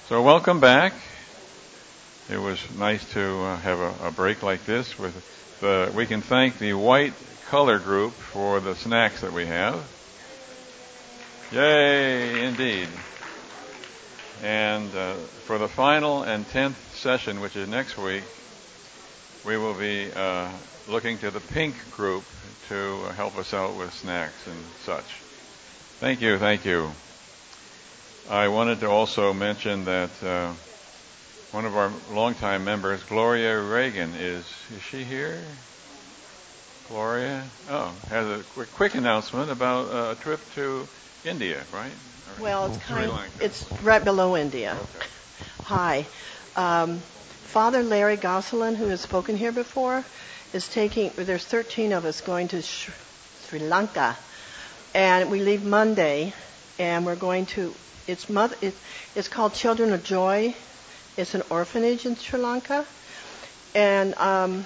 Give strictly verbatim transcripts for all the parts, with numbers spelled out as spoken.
So welcome back. It was nice to uh, have a, a break like this. With the, we can thank the white color group for the snacks that we have. Yay, indeed. And uh, for the final and tenth session, which is next week, we will be uh, looking to the pink group to help us out with snacks and such. Thank you, thank you. I wanted to also mention that uh, one of our longtime members, Gloria Reagan, is is she here? Gloria? Oh, has a quick, quick announcement about uh, a trip to India, right? Well, it's kind of, it's right below India. Okay. Hi. Um, Father Larry Gosselin, who has spoken here before, is taking, there's thirteen of us going to Sh- Sri Lanka. And we leave Monday, and we're going to, it's, mother, it, it's called Children of Joy. It's an orphanage in Sri Lanka. And um,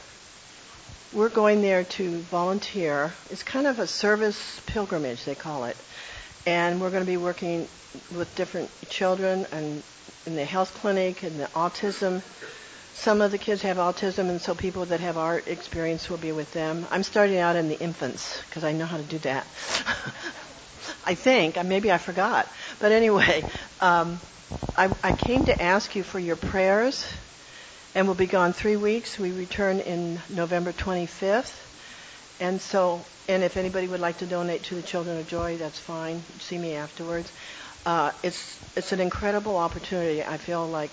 we're going there to volunteer. It's kind of a service pilgrimage, they call it. And we're going to be working with different children and in the health clinic and the autism. Some of the kids have autism, and so people that have art experience will be with them. I'm starting out in the infants because I know how to do that. I think. Maybe I forgot. But anyway, um, I, I came to ask you for your prayers, and we'll be gone three weeks. We return in November twenty-fifth. And so, and if anybody would like to donate to the Children of Joy, that's fine. See me afterwards. Uh, it's it's an incredible opportunity. I feel like,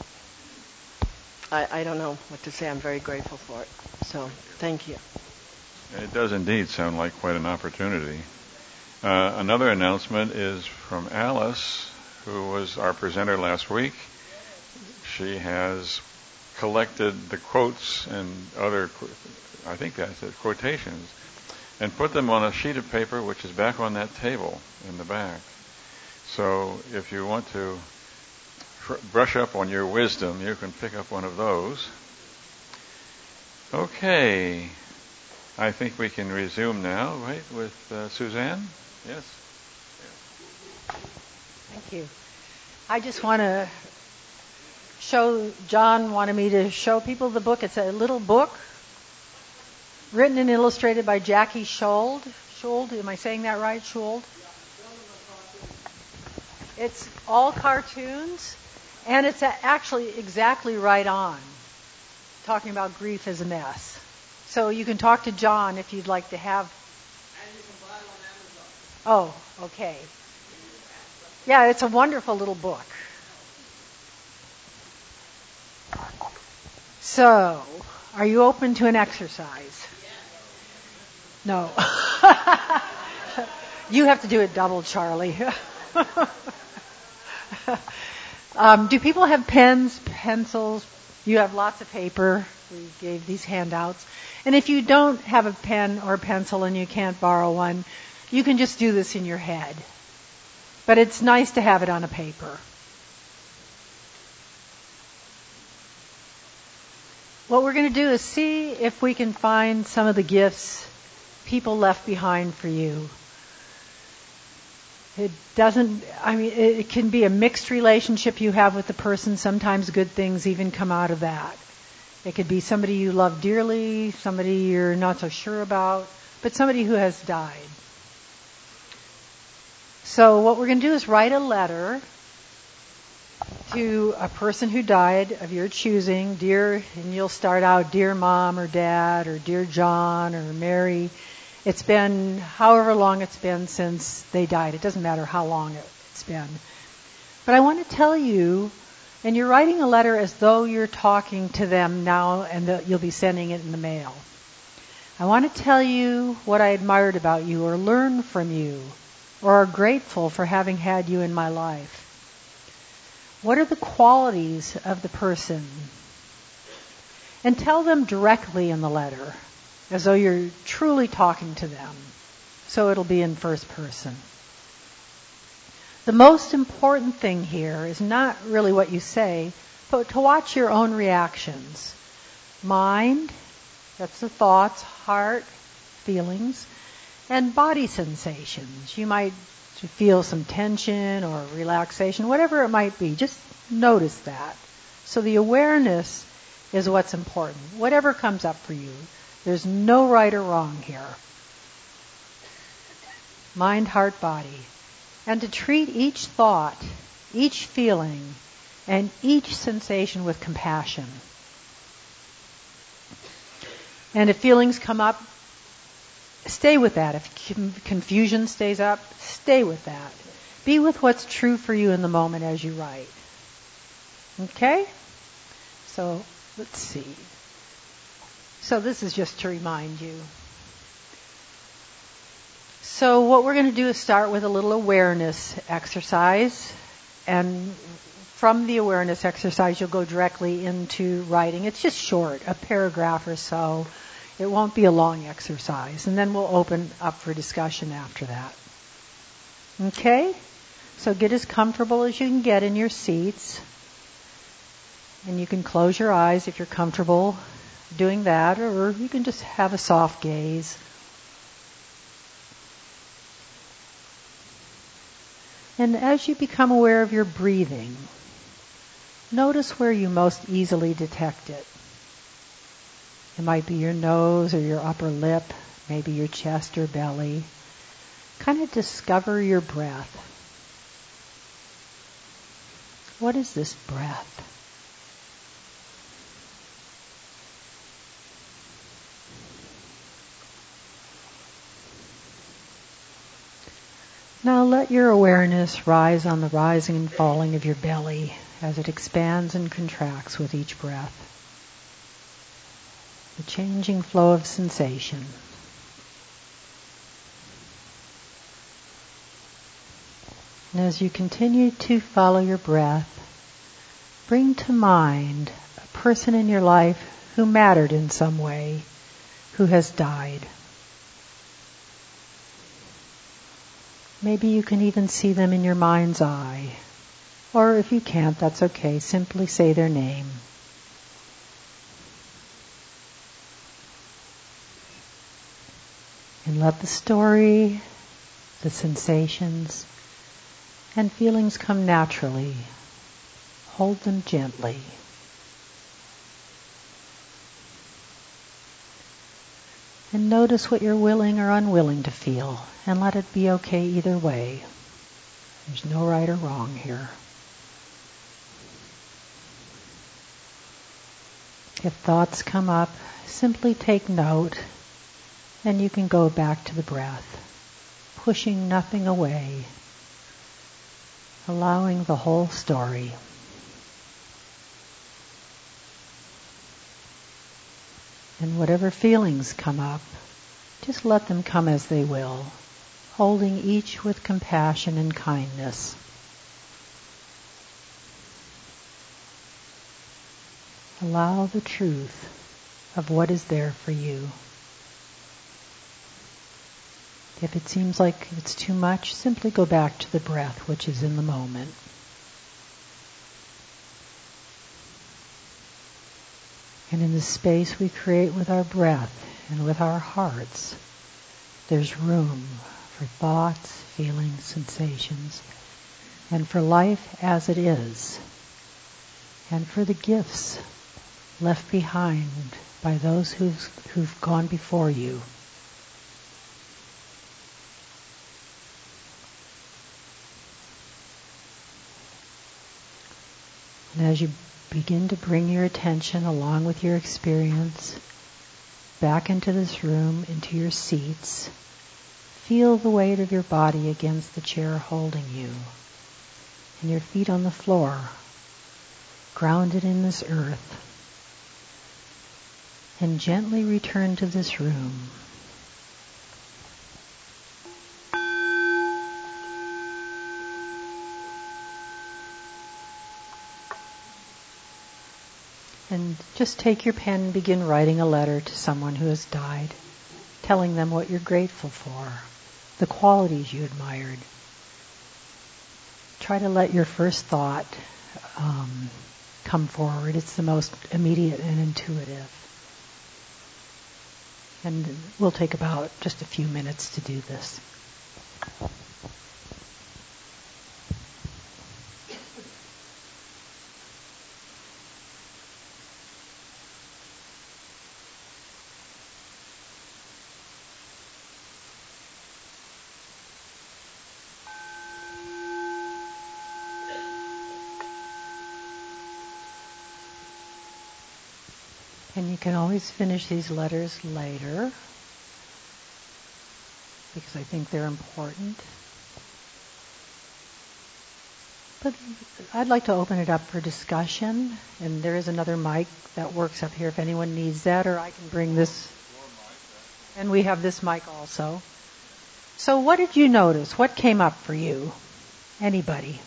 I, I don't know what to say. I'm very grateful for it. So, thank you. It does indeed sound like quite an opportunity. Uh, another announcement is from Alice, who was our presenter last week. She has collected the quotes and other, I think that's it, quotations, and put them on a sheet of paper, which is back on that table in the back. So if you want to fr- brush up on your wisdom, you can pick up one of those. Okay. I think we can resume now, right, with uh, Suzanne? Yes? Thank you. I just want to show, John wanted me to show people the book. It's a little book written and illustrated by Jackie Schold. Schold, am I saying that right? Schold? It's all cartoons, and it's actually exactly right on, talking about grief as a mess. So you can talk to John if you'd like to have. And you can buy it on Amazon. Oh, okay. Yeah, it's a wonderful little book. So, are you open to an exercise? No. You have to do it double, Charlie. um, do people have pens, pencils? You have lots of paper. We gave these handouts. And if you don't have a pen or a pencil and you can't borrow one, you can just do this in your head. But it's nice to have it on a paper. What we're going to do is see if we can find some of the gifts people left behind for you. It doesn't, I mean, it can be a mixed relationship you have with the person. Sometimes good things even come out of that. It could be somebody you love dearly, somebody you're not so sure about, but somebody who has died. So what we're going to do is write a letter to a person who died of your choosing, dear, and you'll start out, dear Mom or Dad or dear John or Mary. It's been however long it's been since they died. It doesn't matter how long it's been. But I want to tell you, and you're writing a letter as though you're talking to them now and that you'll be sending it in the mail. I want to tell you what I admired about you or learned from you or are grateful for having had you in my life. What are the qualities of the person? And tell them directly in the letter, as though you're truly talking to them. So it'll be in first person. The most important thing here is not really what you say, but to watch your own reactions. Mind, that's the thoughts, heart, feelings, and body sensations. You might to feel some tension or relaxation, whatever it might be. Just notice that. So the awareness is what's important. Whatever comes up for you. There's no right or wrong here. Mind, heart, body. And to treat each thought, each feeling, and each sensation with compassion. And if feelings come up, stay with that. If confusion stays up, stay with that. Be with what's true for you in the moment as you write. Okay? So, let's see. So this is just to remind you. So what we're going to do is start with a little awareness exercise. And from the awareness exercise, you'll go directly into writing. It's just short, a paragraph or so. It won't be a long exercise. And then we'll open up for discussion after that. Okay? So get as comfortable as you can get in your seats. And you can close your eyes if you're comfortable doing that, or you can just have a soft gaze. And as you become aware of your breathing, notice where you most easily detect it. It might be your nose or your upper lip, maybe your chest or belly. Kind of discover your breath. What is this breath? Now let your awareness rise on the rising and falling of your belly as it expands and contracts with each breath. The changing flow of sensation. And as you continue to follow your breath, bring to mind a person in your life who mattered in some way, who has died. Maybe you can even see them in your mind's eye. Or if you can't, that's okay. Simply say their name. And let the story, the sensations, and feelings come naturally. Hold them gently. And notice what you're willing or unwilling to feel, and let it be okay either way. There's no right or wrong here. If thoughts come up, simply take note, and you can go back to the breath, pushing nothing away, allowing the whole story. And whatever feelings come up, just let them come as they will, holding each with compassion and kindness. Allow the truth of what is there for you. If it seems like it's too much, simply go back to the breath, which is in the moment. And in the space we create with our breath and with our hearts, there's room for thoughts, feelings, sensations, and for life as it is, and for the gifts left behind by those who've, who've gone before you. And as you begin to bring your attention along with your experience back into this room, into your seats, feel the weight of your body against the chair holding you, and your feet on the floor, grounded in this earth, and gently return to this room. And just take your pen and begin writing a letter to someone who has died, telling them what you're grateful for, the qualities you admired. Try to let your first thought um, come forward. It's the most immediate and intuitive. And we'll take about just a few minutes to do this. And you can always finish these letters later, because I think they're important. But I'd like to open it up for discussion, and there is another mic that works up here if anyone needs that, or I can bring this. And we have this mic also. So what did you notice? What came up for you? Anybody?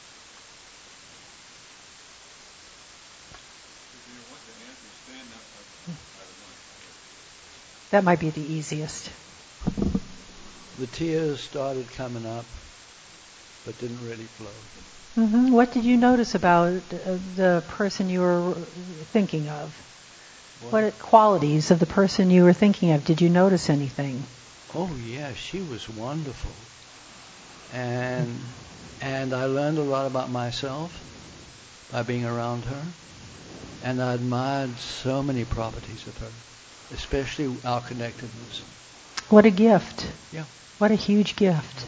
That might be the easiest. The tears started coming up, but didn't really flow. Mm-hmm. What did you notice about uh, the person you were thinking of? What? What qualities of the person you were thinking of? Did you notice anything? Oh yeah, she was wonderful, and and I learned a lot about myself by being around her, and I admired so many properties of her, especially our connectedness. What a gift! Yeah. What a huge gift.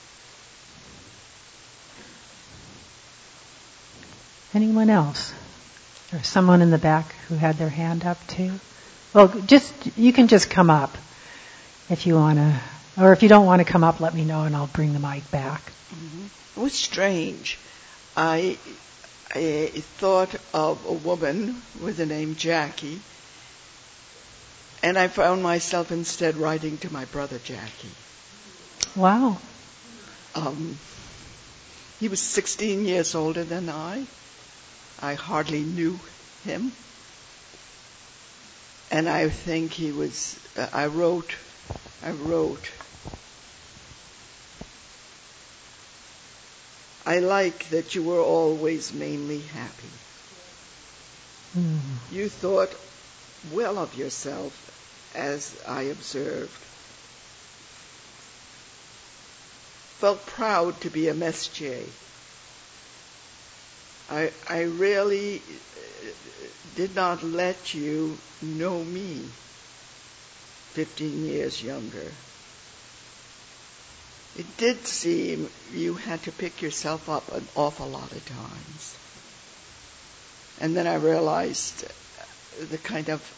Anyone else? Or someone in the back who had their hand up too? Well, just you can just come up if you want to, or if you don't want to come up, let me know and I'll bring the mic back. Mm-hmm. It was strange. I, I thought of a woman with the name Jackie, and I found myself instead writing to my brother Jackie. Wow. Um, he was sixteen years older than I. I hardly knew him. And I think he was, uh, I wrote, I wrote, I like that you were always mainly happy. Mm. You thought well of yourself, as I observed. Felt proud to be a Messier. I, I really did not let you know me fifteen years younger. It did seem you had to pick yourself up an awful lot of times. And then I realized the kind of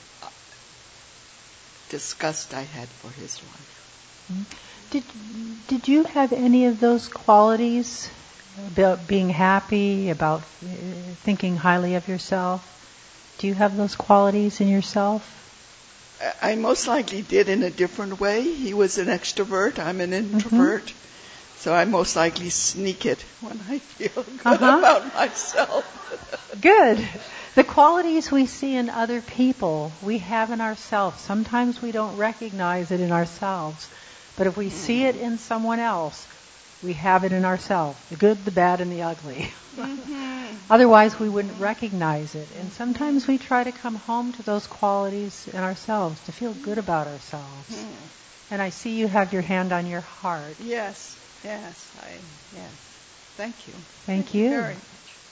disgust I had for his life. Did, did you have any of those qualities? About being happy, about thinking highly of yourself? Do you have those qualities in yourself? I most likely did in a different way. He was an extrovert. I'm an introvert. Mm-hmm. So I most likely sneak it when I feel good uh-huh. about myself. Good. The qualities we see in other people, we have in ourselves. Sometimes we don't recognize it in ourselves. But if we mm. see it in someone else, we have it in ourselves, the good, the bad, and the ugly. Mm-hmm. Otherwise, we wouldn't recognize it. And sometimes we try to come home to those qualities in ourselves, to feel good about ourselves. Mm-hmm. And I see you have your hand on your heart. Yes, yes, I, yes. Thank you. Thank, Thank you. you very much.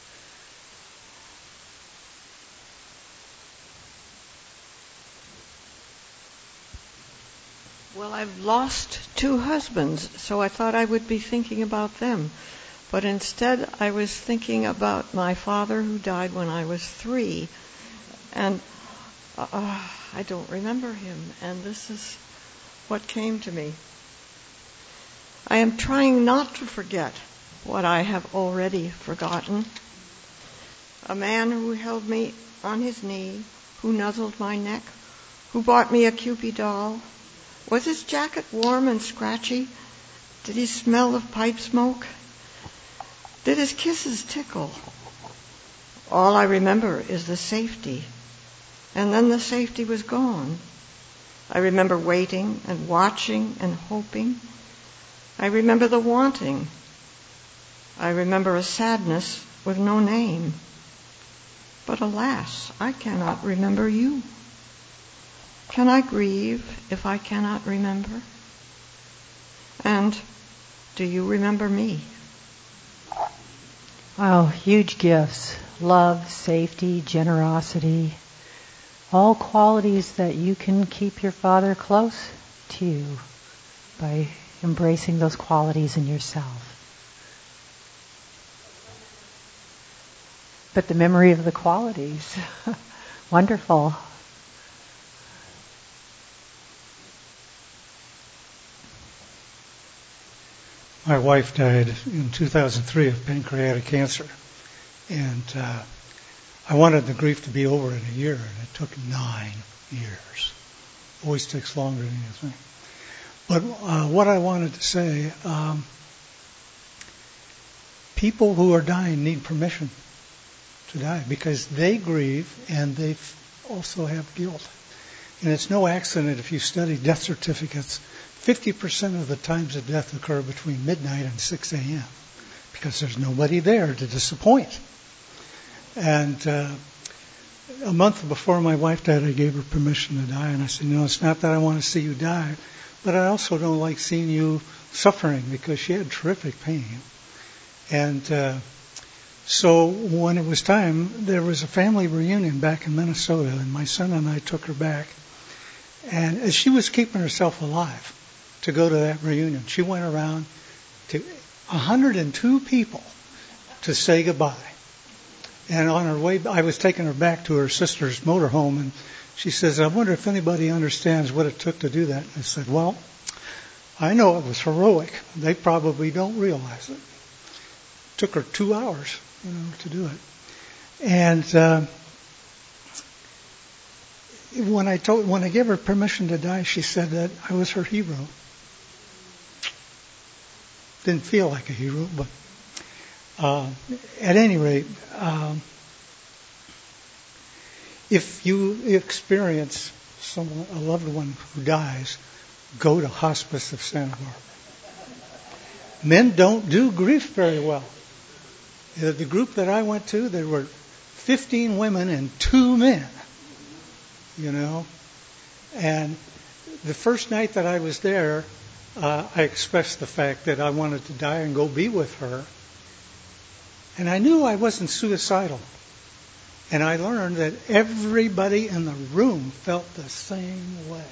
Well, I've lost two husbands, so I thought I would be thinking about them. But instead, I was thinking about my father who died when I was three. And uh, I don't remember him, and this is what came to me. I am trying not to forget what I have already forgotten. A man who held me on his knee, who nuzzled my neck, who bought me a Kewpie doll. Was his jacket warm and scratchy? Did he smell of pipe smoke? Did his kisses tickle? All I remember is the safety. And then the safety was gone. I remember waiting and watching and hoping. I remember the wanting. I remember a sadness with no name. But alas, I cannot remember you. Can I grieve if I cannot remember? And do you remember me? Wow, huge gifts. Love, safety, generosity. All qualities that you can keep your father close to you by embracing those qualities in yourself. But the memory of the qualities. Wonderful. My wife died in two thousand three of pancreatic cancer. And uh, I wanted the grief to be over in a year, and it took nine years. Always takes longer than you think. But uh, what I wanted to say, um, people who are dying need permission to die because they grieve and they also have guilt. And it's no accident if you study death certificates, fifty percent of the times of death occur between midnight and six a.m. because there's nobody there to disappoint. And uh, a month before my wife died, I gave her permission to die. And I said, no, it's not that I want to see you die, but I also don't like seeing you suffering because she had terrific pain. And uh, so when it was time, there was a family reunion back in Minnesota, and my son and I took her back. And as she was keeping herself alive to go to that reunion, she went around to one hundred two people to say goodbye. And on her way, I was taking her back to her sister's motorhome, and she says, I wonder if anybody understands what it took to do that. I said, well, I know it was heroic. They probably don't realize it. It took her two hours, you know, to do it. And uh, when I told, when I gave her permission to die, she said that I was her hero. Didn't feel like a hero, but uh, at any rate, um, if you experience someone, a loved one who dies, go to Hospice of Santa Barbara. Men don't do grief very well. The group that I went to, there were fifteen women and two men, you know. And the first night that I was there, uh, I expressed the fact that I wanted to die and go be with her. And I knew I wasn't suicidal. And I learned that everybody in the room felt the same way.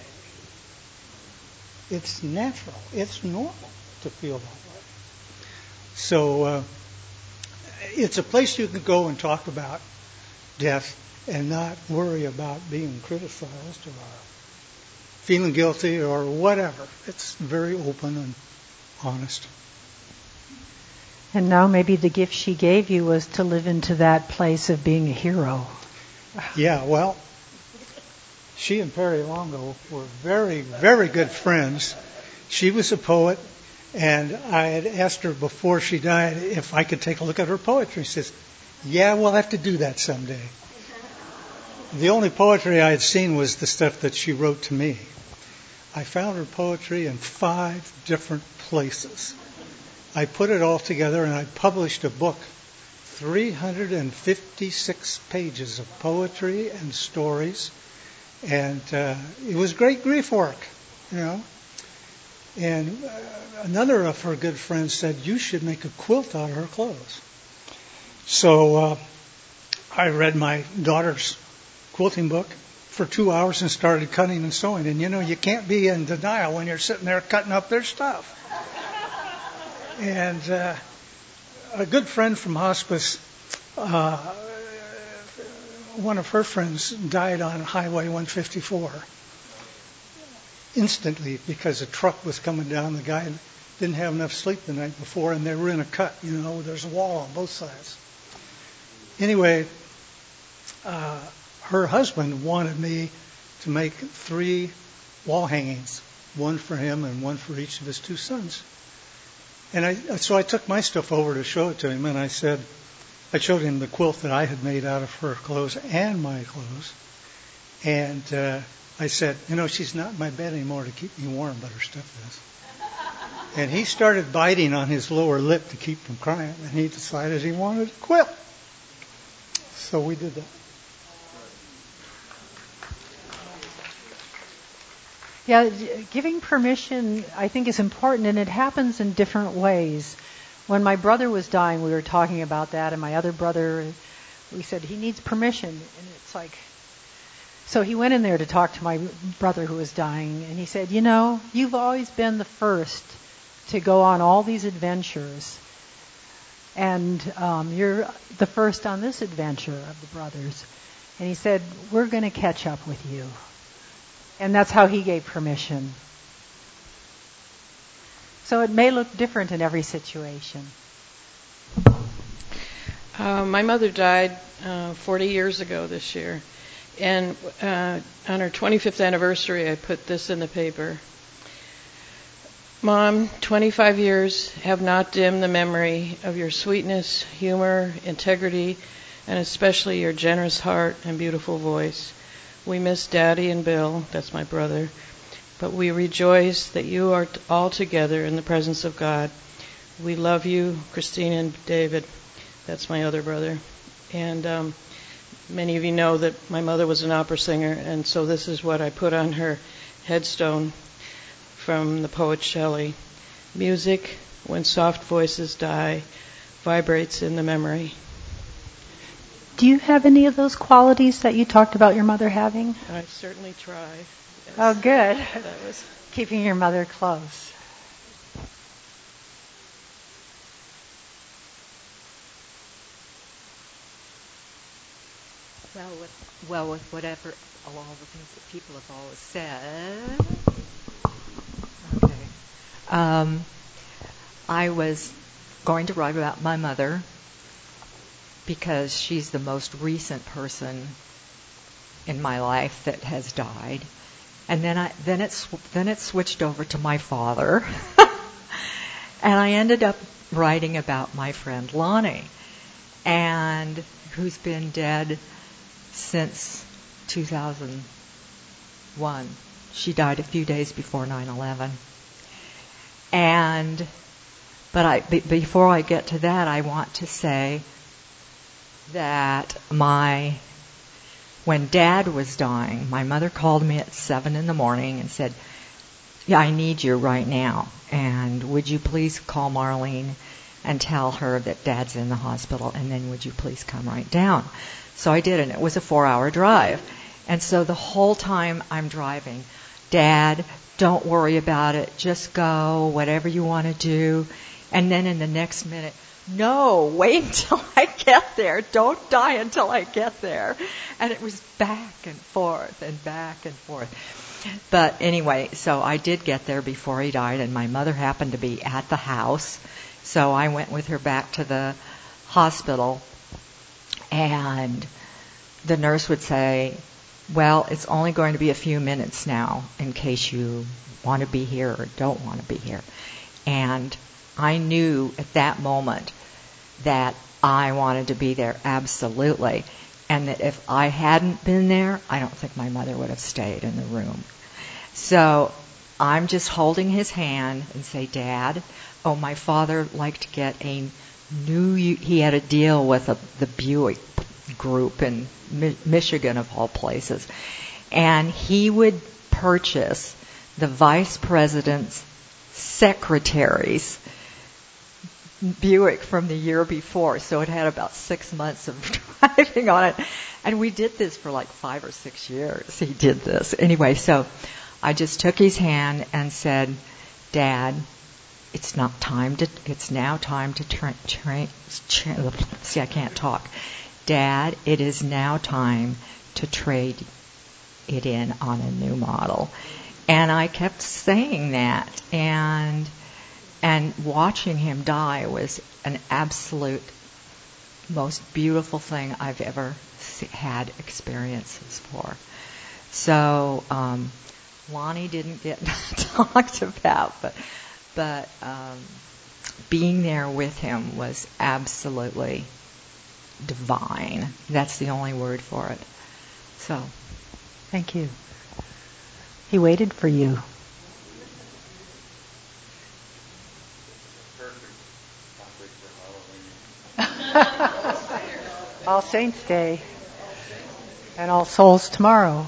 It's natural. It's normal to feel that way. So uh, it's a place you can go and talk about death and not worry about being criticized or feeling guilty or whatever. It's very open and honest. And now maybe the gift she gave you was to live into that place of being a hero. Yeah, well, she and Perry Longo were very, very good friends. She was a poet, and I had asked her before she died if I could take a look at her poetry. She says, yeah, we'll have to do that someday. The only poetry I had seen was the stuff that she wrote to me. I found her poetry in five different places. I put it all together and I published a book, three hundred fifty-six pages of poetry and stories. And uh, it was great grief work, you know. And uh, another of her good friends said, you should make a quilt out of her clothes. So uh, I read my daughter's quilting book for two hours and started cutting and sewing. And, you know, you can't be in denial when you're sitting there cutting up their stuff. And uh, a good friend from hospice, uh, one of her friends died on Highway one fifty-four instantly because a truck was coming down. The guy didn't have enough sleep the night before, and they were in a cut. You know, there's a wall on both sides. Anyway, uh, her husband wanted me to make three wall hangings, one for him and one for each of his two sons. And I, so I took my stuff over to show it to him, and I said, I showed him the quilt that I had made out of her clothes and my clothes. And uh, I said, you know, she's not in my bed anymore to keep me warm, but her stuff is. And he started biting on his lower lip to keep from crying, and he decided he wanted a quilt. So we did that. Yeah, giving permission, I think, is important, and it happens in different ways. When my brother was dying, we were talking about that, and my other brother, we said, he needs permission. And it's like, so he went in there to talk to my brother who was dying, and he said, you know, you've always been the first to go on all these adventures, and um, you're the first on this adventure of the brothers. And he said, we're going to catch up with you. And that's how he gave permission. So it may look different in every situation. Uh, my mother died uh, forty years ago this year. And uh, on her twenty-fifth anniversary, I put this in the paper. Mom, twenty-five years have not dimmed the memory of your sweetness, humor, integrity, and especially your generous heart and beautiful voice. We miss Daddy and Bill, that's my brother, but we rejoice that you are t- all together in the presence of God. We love you, Christine and David. That's my other brother. And um, many of you know that my mother was an opera singer, and so this is what I put on her headstone from the poet Shelley. Music, when soft voices die, vibrates in the memory. Do you have any of those qualities that you talked about your mother having? I certainly try. Yes. Oh, good. That was keeping your mother close. Well, with, well, with whatever, all the things that people have always said. Okay. Um, I was going to write about my mother because she's the most recent person in my life that has died. And then I then it's then it switched over to my father. And I ended up writing about my friend Lonnie, and who's been dead since two thousand one. She died a few days before nine eleven. And but I be, before I get to that, I want to say that my when Dad was dying, my mother called me at seven in the morning and said, "Yeah, I need you right now. And would you please call Marlene and tell her that Dad's in the hospital, and then would you please come right down?" So I did, and it was a four-hour drive. And so the whole time I'm driving, "Dad, don't worry about it. Just go, whatever you want to do." And then in the next minute, "No, wait until I get there. Don't die until I get there." And it was back and forth and back and forth. But anyway, so I did get there before he died, and my mother happened to be at the house. So I went with her back to the hospital, and the nurse would say, "Well, it's only going to be a few minutes now in case you want to be here or don't want to be here." And I knew at that moment that I wanted to be there absolutely, and that if I hadn't been there, I don't think my mother would have stayed in the room. So I'm just holding his hand and say, "Dad, oh, my father liked to get a new, he had a deal with a, the Buick group in Mi- Michigan of all places, and he would purchase the vice president's secretary's Buick from the year before, so it had about six months of driving on it. And we did this for like five or six years. He did this. Anyway, so I just took his hand and said, "Dad, it's not time to, it's now time to train, tra- tra- see, I can't talk. Dad, it is now time to trade it in on a new model." And I kept saying that, and And watching him die was an absolute most beautiful thing I've ever had experiences for. So um, Lonnie didn't get talked about, but but um, being there with him was absolutely divine. That's the only word for it. So, thank you. He waited for you. All Saints Day and All Souls tomorrow.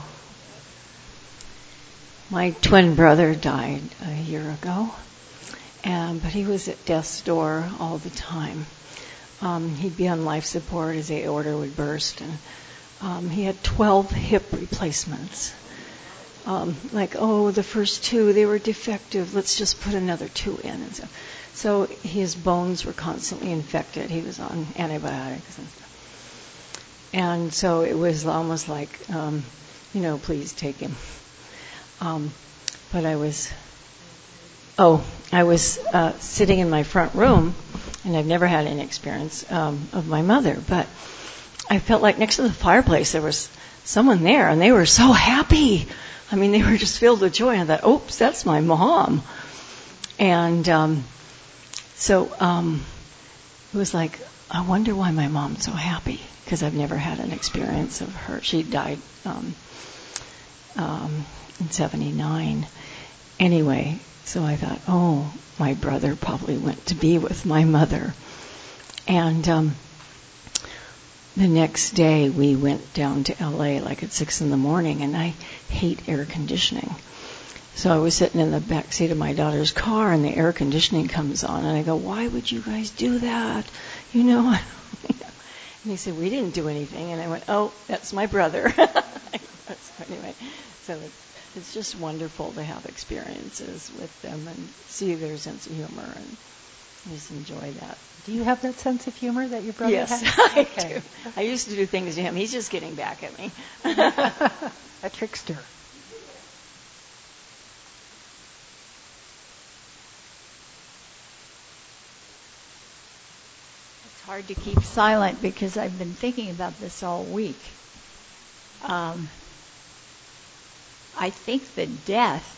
My twin brother died a year ago, and, but he was at death's door all the time. Um, he'd be on life support, his aorta would burst, and um, he had twelve hip replacements. Um, like, oh, the first two, they were defective, let's just put another two in. And so, so his bones were constantly infected. He was on antibiotics and stuff. And so it was almost like, um, you know, please take him. Um, but I was, oh, I was uh, sitting in my front room, and I've never had any experience um, of my mother, but I felt like next to the fireplace there was someone there, and they were so happy. I mean, they were just filled with joy. And I thought, oops, that's my mom. And um, so um, it was like, I wonder why my mom's so happy, because I've never had an experience of her. She died um, um, in seventy-nine. Anyway, so I thought, oh, my brother probably went to be with my mother. And um, the next day we went down to L A like at six in the morning, and I hate air conditioning. So I was sitting in the back seat of my daughter's car, and the air conditioning comes on, and I go, why would you guys do that? You know? And he said, we didn't do anything. And I went, oh, that's my brother. So anyway, so it's, it's just wonderful to have experiences with them and see their sense of humor and just enjoy that. Do you have that sense of humor that your brother yes, has? Yes, I okay. do. I used to do things to him. He's just getting back at me. A trickster. It's hard to keep silent because I've been thinking about this all week. Um, I think that death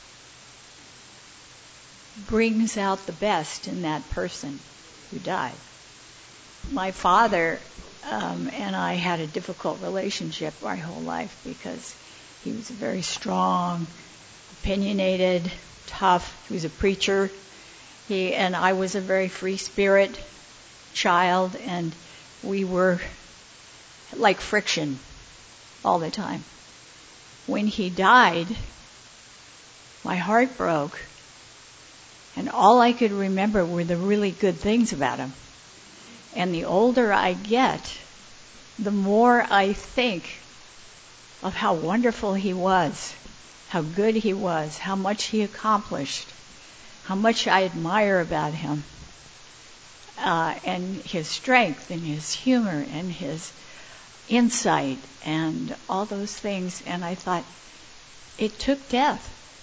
brings out the best in that person who died. My father um, and I had a difficult relationship my whole life because he was very strong, opinionated, tough. He was a preacher. He and I was a very free spirit child, and we were like friction all the time. When he died, my heart broke, and all I could remember were the really good things about him. And the older I get, the more I think of how wonderful he was, how good he was, how much he accomplished, how much I admire about him, uh, and his strength and his humor and his insight and all those things. And I thought, it took death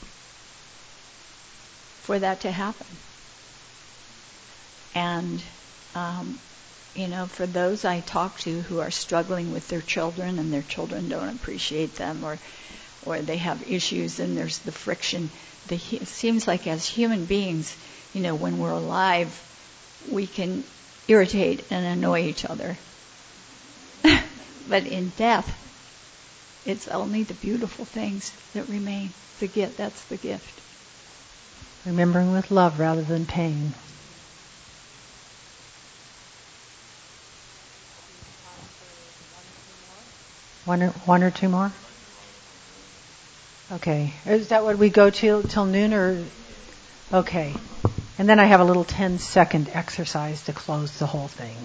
for that to happen. And, um, you know, for those I talk to who are struggling with their children and their children don't appreciate them, or or they have issues and there's the friction, the, it seems like as human beings, you know, when we're alive, we can irritate and annoy each other. But in death, it's only the beautiful things that remain. The gift, that's the gift. Remembering with love rather than pain. One or, one or two more? Okay. Is that what we go to till noon or? Okay. And then I have a little ten second exercise to close the whole thing.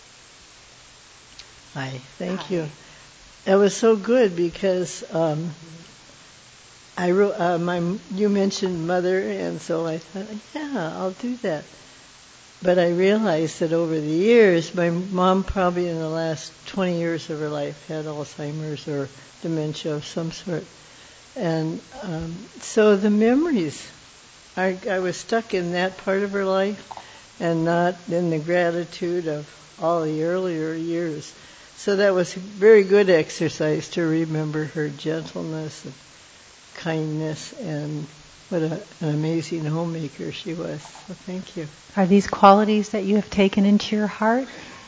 Hi. Thank Hi. you. That was so good because um, I wrote, uh, my you mentioned mother, and so I thought, yeah, I'll do that. But I realized that over the years, my mom probably in the last twenty years of her life had Alzheimer's or dementia of some sort. And um, so the memories, I, I was stuck in that part of her life and not in the gratitude of all the earlier years. So that was a very good exercise to remember her gentleness and kindness, and what a, an amazing homemaker she was. So thank you. Are these qualities that you have taken into your heart?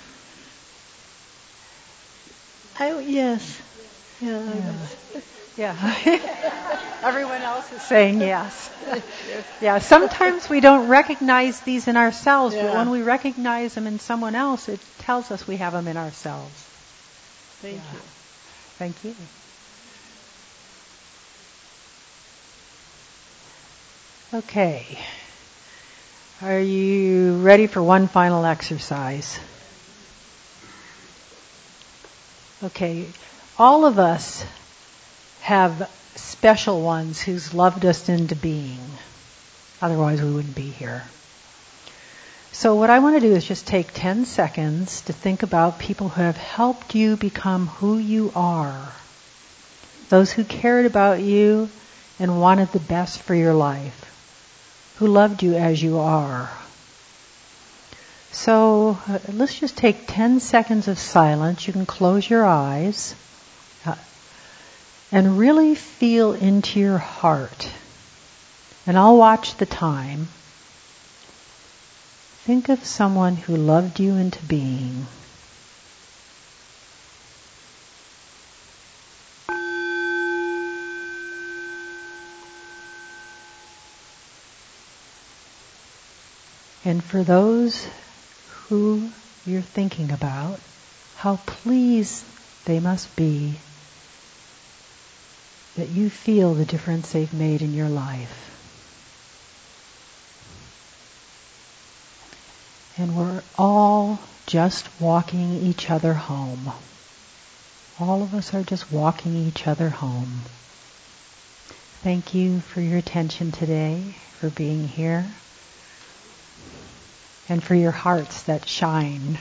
I, yes. Yeah. I Yeah. was. Yeah. Everyone else is saying yes. Yeah. Sometimes we don't recognize these in ourselves, Yeah. but when we recognize them in someone else, it tells us we have them in ourselves. Thank Yeah. you. Thank you. Okay. Are you ready for one final exercise? Okay. All of us have special ones who's loved us into being. Otherwise we wouldn't be here. So what I want to do is just take ten seconds to think about people who have helped you become who you are. Those who cared about you and wanted the best for your life. who loved you as you are. So uh, let's just take ten seconds of silence. You can close your eyes uh, and really feel into your heart. And I'll watch the time. Think of someone who loved you into being. And for those who you're thinking about, how pleased they must be that you feel the difference they've made in your life. And we're all just walking each other home. All of us are just walking each other home. Thank you for your attention today, for being here, and for your hearts that shine.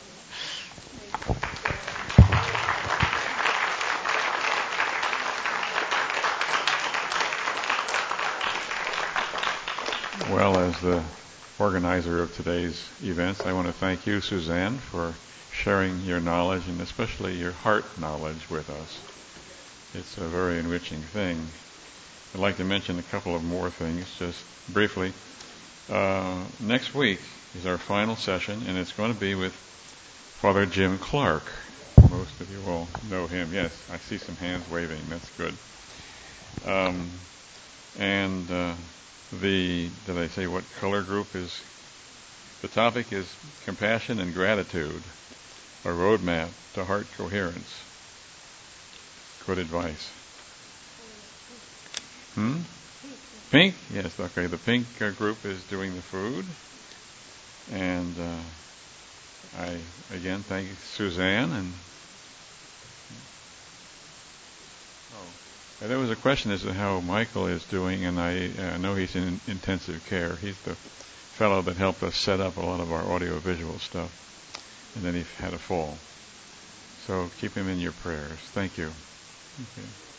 Well, as the organizer of today's events, I want to thank you, Suzanne, for sharing your knowledge and especially your heart knowledge with us. It's a very enriching thing. I'd like to mention a couple of more things, just briefly. Uh, next week is our final session, and it's going to be with Father Jim Clark. Most of you will know him. Yes, I see some hands waving. That's good. Um, and uh, the, did I say what color group is? The topic is compassion and gratitude, a roadmap to heart coherence. Good advice. Hmm? Pink? Yes, okay. The pink uh, group is doing the food. And uh, I, again, thank Suzanne. And oh, there was a question as to how Michael is doing, and I uh, know he's in intensive care. He's the fellow that helped us set up a lot of our audio-visual stuff. And then he had a fall. So keep him in your prayers. Thank you. Okay.